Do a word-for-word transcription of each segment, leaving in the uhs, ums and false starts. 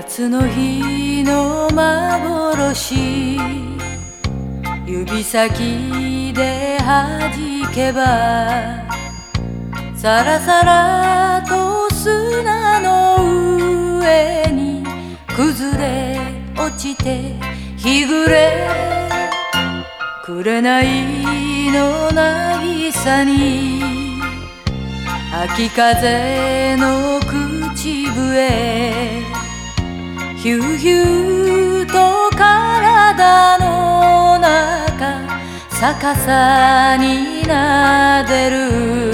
夏の日の幻、指先で弾けばさらさらと砂の上に崩れ落ちて日暮れ、紅の渚に秋風の口笛、ヒューヒューと体の中逆さになでる。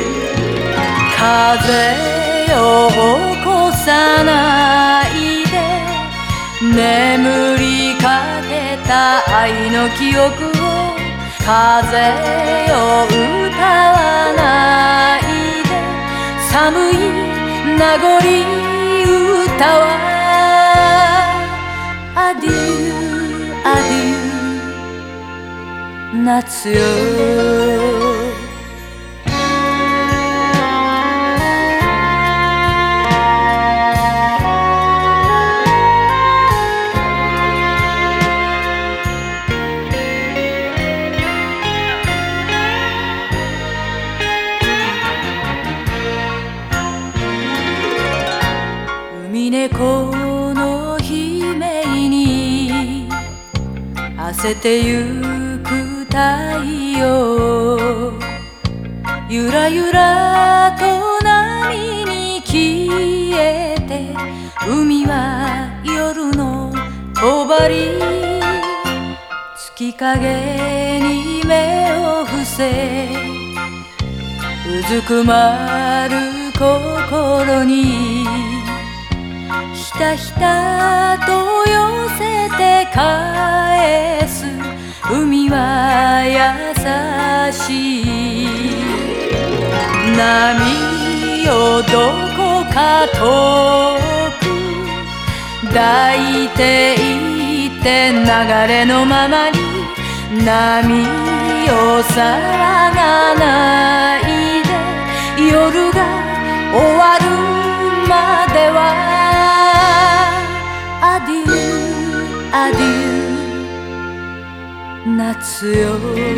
風を起こさないで眠りかけた愛の記憶を、風を歌わないで寒い名残歌はアデューアデュー夏よ。海猫の悲鳴に焦ってゆく太陽、ゆらゆらと波に消えて海は夜の帳、月影に目を伏せうずくまる心にひたひたと寄せて返す海は優しい。波をどこか遠く抱いていって流れのままに波を騒がないで夜が終わるまではアデューアデュー夏よ。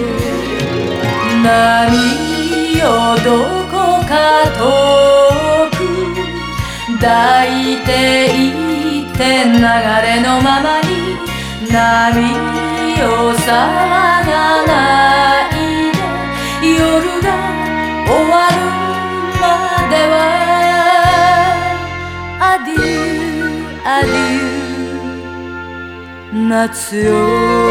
波をどこか遠く抱いていって流れのままに波を騒がないで夜が終わるまではアデューアデュー夏よ。